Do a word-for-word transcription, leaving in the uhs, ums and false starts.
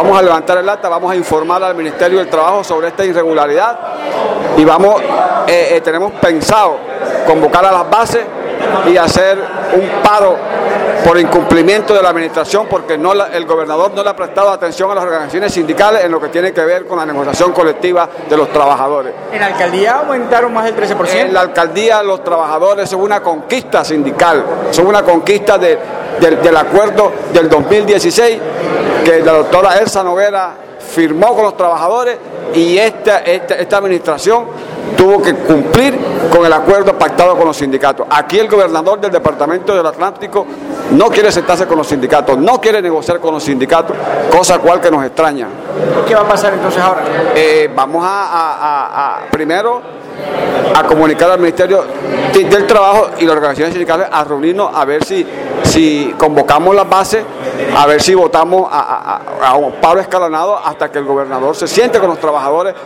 vamos a levantar el acta, vamos a informar al Ministerio del Trabajo sobre esta irregularidad y vamos, eh, eh, tenemos pensado convocar a las bases y hacer un paro por incumplimiento de la administración, porque no la, el gobernador no le ha prestado atención a las organizaciones sindicales en lo que tiene que ver con la negociación colectiva de los trabajadores. ¿En la alcaldía aumentaron más del trece por ciento? En la alcaldía los trabajadores son una conquista sindical, son una conquista de, de, del acuerdo del dos mil dieciséis que la doctora Elsa Noguera firmó con los trabajadores, y esta, esta, esta administración tuvo que cumplir con el acuerdo pactado con los sindicatos. Aquí el gobernador del departamento del Atlántico no quiere sentarse con los sindicatos, no quiere negociar con los sindicatos, cosa cual que nos extraña. ¿Qué va a pasar entonces ahora? Eh, vamos a, a, a, a primero a comunicar al Ministerio del Trabajo y las organizaciones sindicales a reunirnos a ver si, si convocamos las bases, a ver si votamos a, a, a un paro escalonado hasta que el gobernador se siente con los trabajadores